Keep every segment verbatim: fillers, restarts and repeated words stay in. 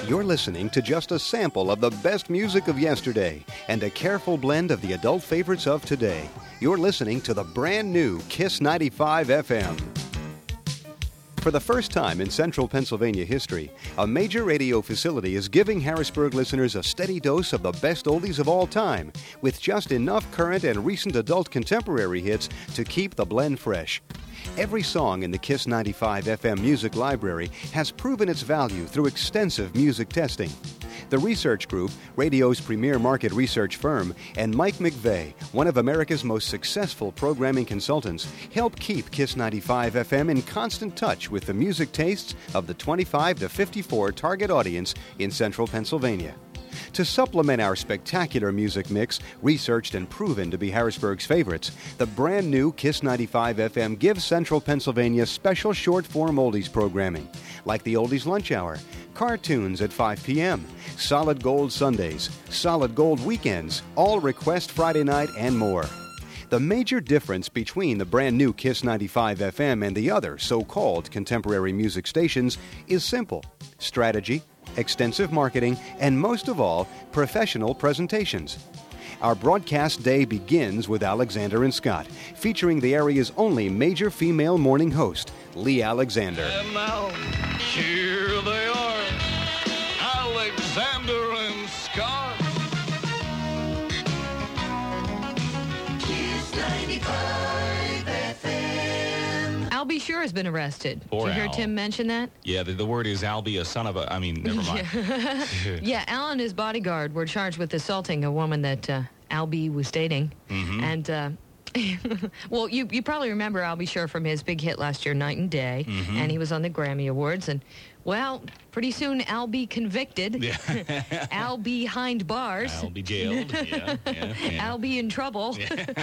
You're listening to just a sample of the best music of yesterday and a careful blend of the adult favorites of today. You're listening to the brand new Kiss ninety-five F M. For the first time in central Pennsylvania history, a major radio facility is giving Harrisburg listeners a steady dose of the best oldies of all time, with just enough current and recent adult contemporary hits to keep the blend fresh. Every song in the Kiss ninety-five F M music library has proven its value through extensive music testing. The research group, radio's premier market research firm, and Mike McVeigh, one of America's most successful programming consultants, help keep Kiss ninety-five F M in constant touch with the music tastes of the twenty-five to fifty-four target audience in central Pennsylvania. To supplement our spectacular music mix, researched and proven to be Harrisburg's favorites, the brand new Kiss ninety-five F M gives Central Pennsylvania special short-form oldies programming, like the Oldies Lunch Hour, cartoons at five p.m., Solid Gold Sundays, Solid Gold Weekends, All Request Friday Night, and more. The major difference between the brand new Kiss ninety-five F M and the other so-called contemporary music stations is simple: strategy, extensive marketing, and most of all, professional presentations. Our broadcast day begins with Alexander and Scott, featuring the area's only major female morning host, Lee Alexander. And now, here they are, Alexander and Scott. Kiss ninety-five F M. Albie Sure has been arrested. Poor Did you hear Al. Tim mention that? Yeah, the, the word is Albie, a son of a... I mean, never mind. Yeah, Al and his bodyguard were charged with assaulting a woman that uh, Albie was dating. Mhm. And, uh, well, you, you probably remember Albie Sure from his big hit last year, Night and Day. Mhm. And he was on the Grammy Awards. And, well, pretty soon Albie convicted. Yeah. Al behind bars. Albie jailed. Yeah, yeah, yeah. Albie in trouble.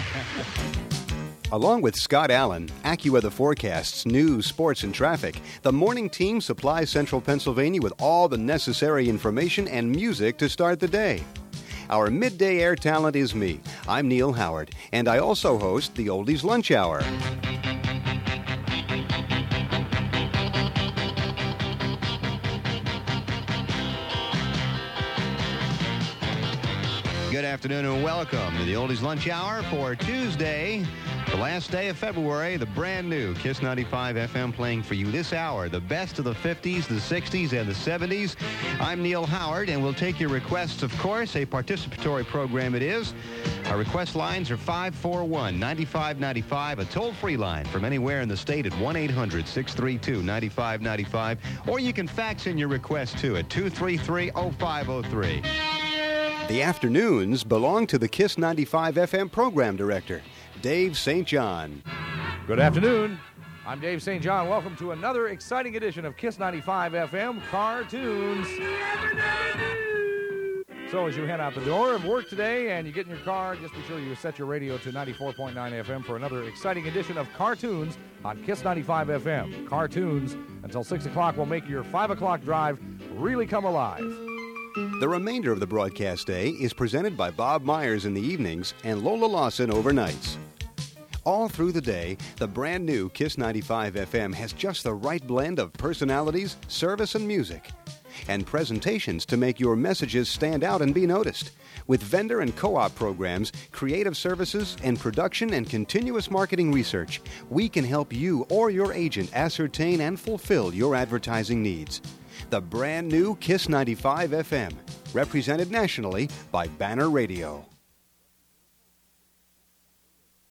Along with Scott Allen, AccuWeather forecasts, news, sports, and traffic, the morning team supplies Central Pennsylvania with all the necessary information and music to start the day. Our midday air talent is me. I'm Neil Howard, and I also host the Oldies Lunch Hour. Good afternoon and welcome to the Oldies Lunch Hour for Tuesday, the last day of February. The brand new Kiss ninety-five F M playing for you this hour, the best of the fifties, the sixties, and the seventies. I'm Neil Howard, and we'll take your requests, of course. A participatory program it is. Our request lines are five four one, nine five nine five, a toll-free line from anywhere in the state at one eight hundred, six three two, nine five nine five, or you can fax in your request too at two three three, oh five oh three. The afternoons belong to the Kiss ninety-five F M program director, Dave Saint John. Good afternoon. I'm Dave Saint John. Welcome to another exciting edition of Kiss ninety-five F M Cartoons. So as you head out the door of work today and you get in your car, just be sure you set your radio to ninety-four point nine F M for another exciting edition of Cartoons on Kiss ninety-five F M. Cartoons until six o'clock will make your five o'clock drive really come alive. The remainder of the broadcast day is presented by Bob Myers in the evenings and Lola Lawson overnights. All through the day, the brand new Kiss ninety-five F M has just the right blend of personalities, service, and music, and presentations to make your messages stand out and be noticed. With vendor and co-op programs, creative services, and production and continuous marketing research, we can help you or your agent ascertain and fulfill your advertising needs. The brand new Kiss ninety-five F M, represented nationally by Banner Radio.